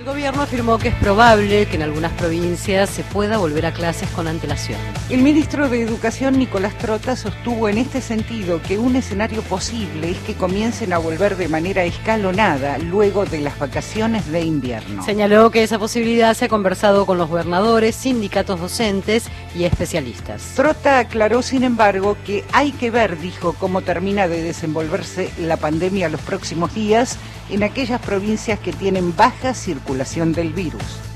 El gobierno afirmó que es probable que en algunas provincias se pueda volver a clases con antelación. El ministro de Educación, Nicolás Trota, sostuvo en este sentido que un escenario posible es que comiencen a volver de manera escalonada luego de las vacaciones de invierno. Señaló que esa posibilidad se ha conversado con los gobernadores, sindicatos docentes y especialistas. Trota aclaró, sin embargo, que hay que ver, dijo, cómo termina de desenvolverse la pandemia los próximos días en aquellas provincias que tienen baja circulación del virus.